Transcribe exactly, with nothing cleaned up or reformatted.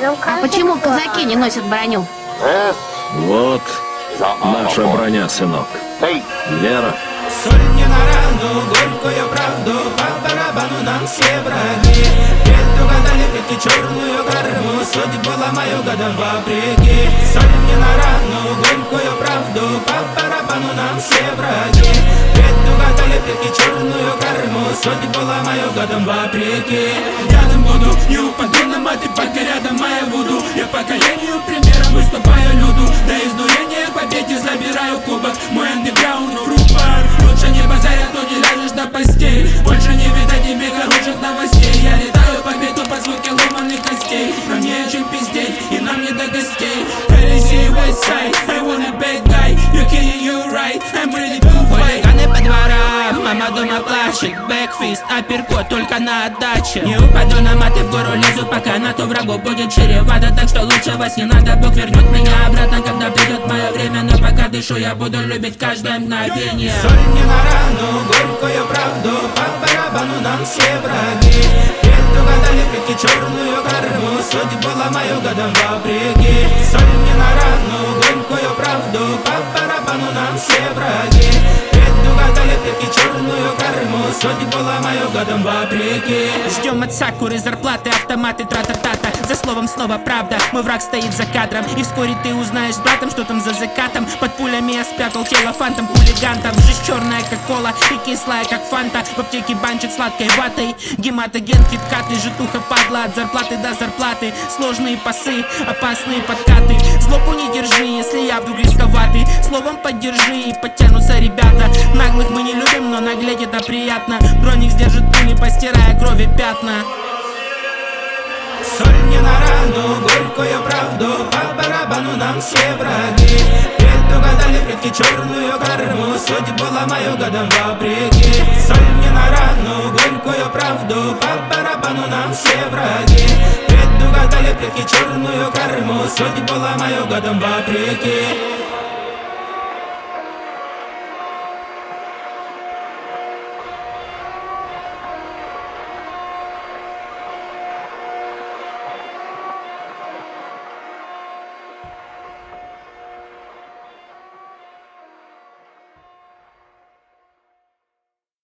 А почему казаки не носят броню? Вот наша броня, сынок. Вера. Соль мне на рану, горькую правду, по барабану нам все враги. Предугадали предки черную карму, судьбу ломаю годом вопреки. Соль мне на рану, горькую правду, по барабану нам все враги. Предугадали предки черную карму, судьбу ломаю годом вопреки. Рядом буду, не упаду на маты, пока рядом моя буду. Я поколению примером выступаю люду. До изнурения к победе забираю кубок. Мой андеграунд рупор. Лучше не базаря, то не ляжешь до постель. Больше не видать тебе хороших новостей. Я летаю по биту под звуки ломаных костей. Но мне чем пиздеть, и нам не до гостей. Crazy West Side, I want a bad guy. You kidding, you right, I'm ready to fight. Хулиганы по дворам, мама дома плачет. Бэкфист, апперкот только на отдаче. Не упаду на маты, в гору лезу, пока на то врагу будет чревато. Так что лучше вас не надо, Бог вернет меня обратно, когда придет мое время. Но пока дышу, я буду любить каждое мгновение. Соль мне на рану, горькую правду, по барабану нам все враги. Предугадали предки черную карму, судьбу ломаю годом вопреки. Соль мне на рану, горькую правду, по барабану нам все враги. Предугадали предки черную карму, судьбу ломаю годом вопреки. Ждем от Сакуры зарплаты, автоматы, тра-та-та-та. За словом снова правда, мой враг стоит за кадром. И вскоре ты узнаешь с братом, что там за закатом. Под пулями я спрятал тело фантом, хулигантом. Жизнь черная, как кола, и кислая, как фанта. В аптеке банчит сладкой ватой. Гематоген, киткаты, житуха падла. От зарплаты до зарплаты. Сложные пасы, опасные подкаты. Злобу не держи, если я вдруг рисковатый. Словом поддержи, и подтянутся ребята. Наглых мы не любим, но наглеть это приятно. Броник сдержит пули, постирая крови пятна. Соль мне на рану, горькую правду, по барабану нам все враги. Предугадали предки черную карму, судьбу ломаю годом вопреки. Соль мне на рану, горькую правду, по барабану нам все враги. Предугадали предки черную карму, судьбу ломаю годом вопреки.